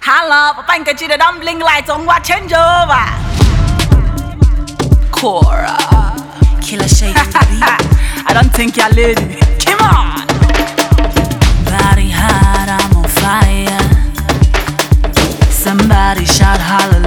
Hello，我把你记得当bling来中华change over。Cora, Killer shake the beat. I don't think you're lady. Come on. Body hot, I'm on fire. Somebody shout hallelujah.